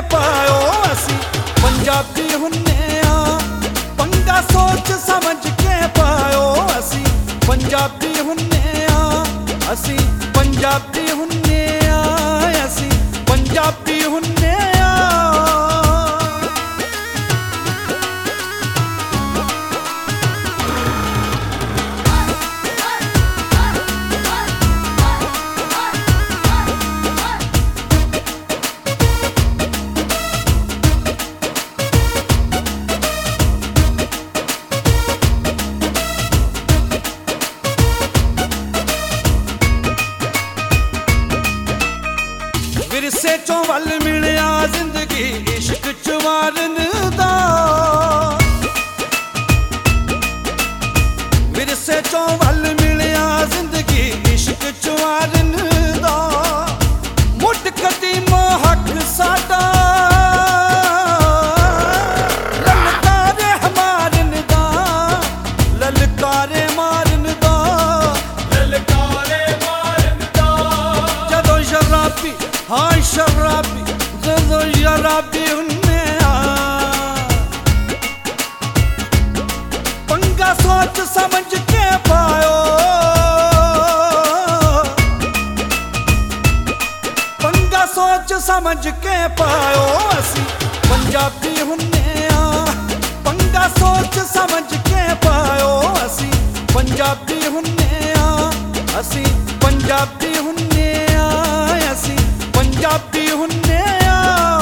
पायो असी पंजाबी हुन्ने आ पंगा सोच समझ के पायो असी पंजाबी हुन्ने आ असी पंजाबी हुन्ने आ असी पंजाबी हुन्ने आ। विरसे चों वल मिलिया जिंदगी इश्क च वारन दा विरसे चों वल मिलिया जिंदगी इश्क च वारन दा मुठ कदी मोहक साडा ललकारे मारन दा ललकारे मारन दा ललकारे मारन दा जदों शराबी हाँ शराबी जदों शराबी हुन्ने आ पंगा सोच समझ के पायो पंगा सोच समझ के पायो असी पंजाबी हुन्ने आ पंगा सोच समझ के पायो असी पंजाबी हुन्ने आ असी पंजाबी हुन्ने आ असी पंजाबी हुन्ने आ।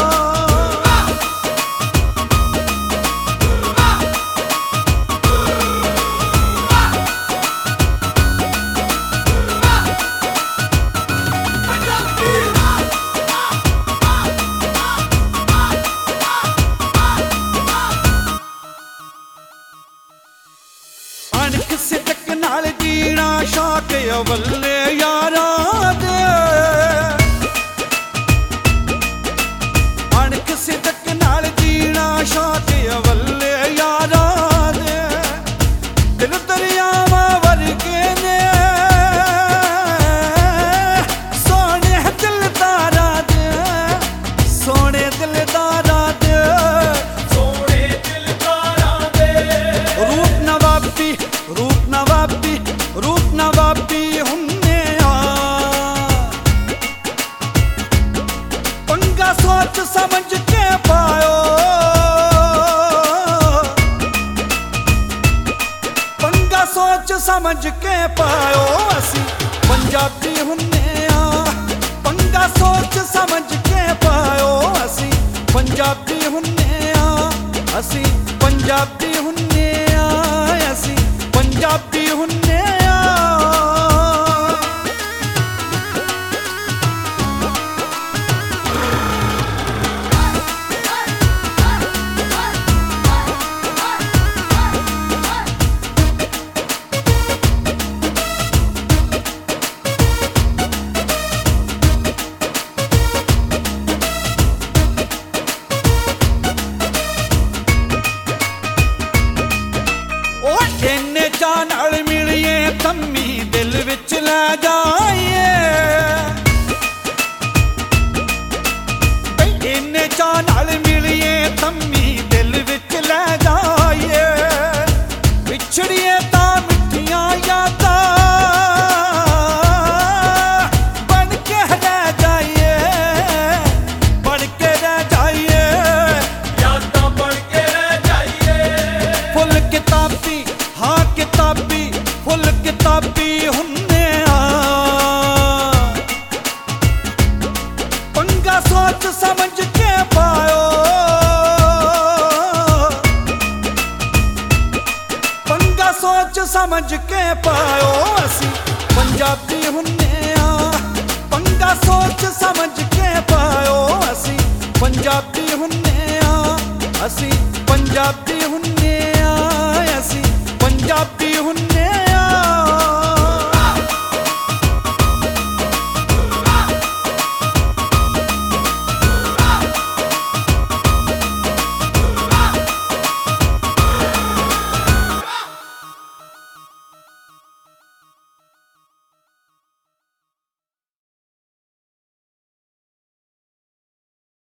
अणख सिदक नाल जीना शौक अवल्ले यारां दे अणख सिदक नाल जीना शौक अवल्ले यारां दे दिल दरियावां वर्गे ने सोने दिलदारां दे सोने दिलदारां दे सोने दिलदारां दे रूप नवाबी रूप नवाबी रूप नवाबी हुन्ने आ पंगा सोच समझ के पायो पंगा सोच समझ के पायो असी पंजाबी हुन्ने आ पंगा सोच समझ के पायो असी पंजाबी हुन्ने आ असी पंजाबी हुन्ने आ असी पंजाबी हुन्ने आ। इन्ने चा नाल मिलिए तम्मी दिल विच लै जाइए इन्ने चा नाल मिलिए तम्मी दिल विच लै जाइए पिछड़िए तां मिठियां यादां बन के रह जाइए बन के रह जाइए यादां बन के रह जाइए फुल किताबी हाँ किताबी फुल किताबी हुन्ने आ पंगा सोच समझ के पायो पंगा सोच समझ के पायो असी पंजाबी हुन्ने आ पंगा सोच समझ के पायो असी पंजाबी हुन्ने आ असी पंजाबी हुन्ने